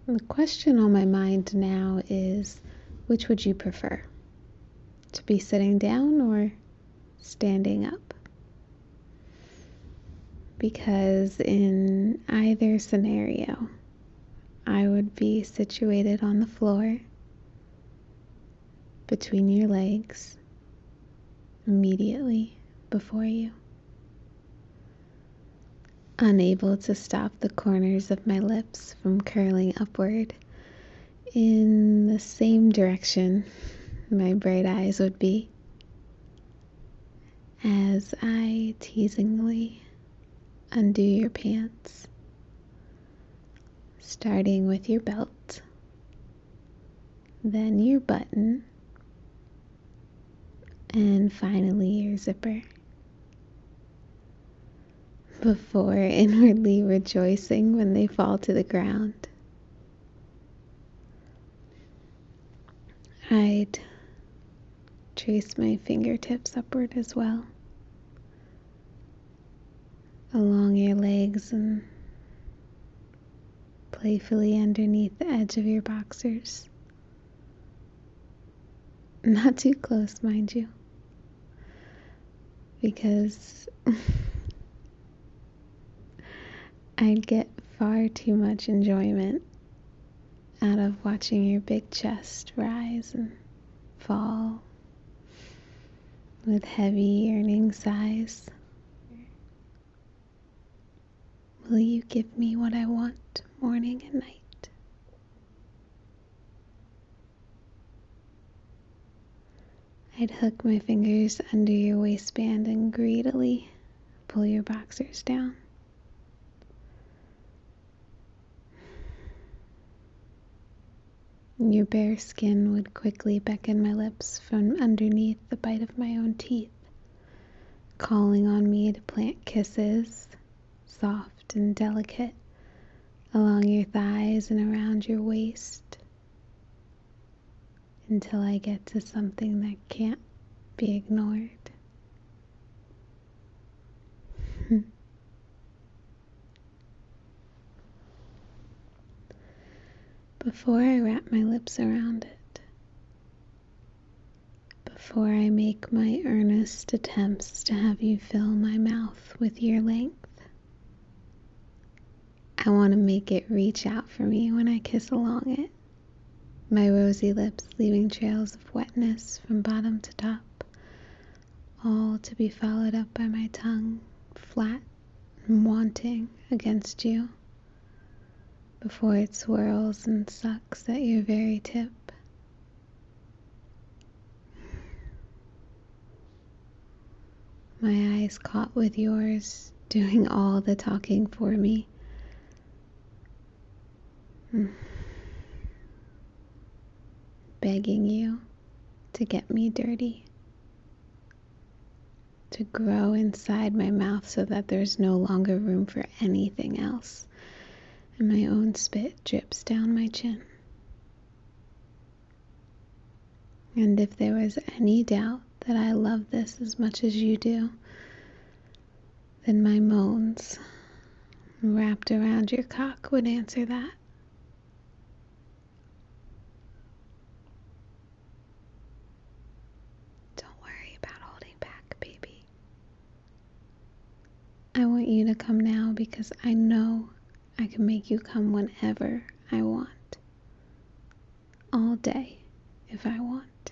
The question on my mind now is, which would you prefer? To be sitting down or standing up? Because in either scenario, I would be situated on the floor between your legs, immediately before you, unable to stop the corners of my lips from curling upward in the same direction my bright eyes would be as I teasingly undo your pants, starting with your belt, then your button, and finally your zipper, before inwardly rejoicing when they fall to the ground. I'd trace my fingertips upward as well, along your legs and playfully underneath the edge of your boxers. Not too close, mind you, because I'd get far too much enjoyment out of watching your big chest rise and fall with heavy yearning sighs. Will you give me what I want morning and night? I'd hook my fingers under your waistband and greedily pull your boxers down. Your bare skin would quickly beckon my lips from underneath the bite of my own teeth, calling on me to plant kisses, soft and delicate, along your thighs and around your waist, until I get to something that can't be ignored. Before I wrap my lips around it, before I make my earnest attempts to have you fill my mouth with your length, I want to make it reach out for me when I kiss along it, my rosy lips leaving trails of wetness from bottom to top, all to be followed up by my tongue, flat and wanting against you, before it swirls and sucks at your very tip. My eyes caught with yours, doing all the talking for me. Begging you to get me dirty, to grow inside my mouth so that there's no longer room for anything else, and my own spit drips down my chin. And if there was any doubt that I love this as much as you do, then my moans wrapped around your cock would answer that. Don't worry about holding back, baby. I want you to come now because I know I can make you come whenever I want. All day if I want.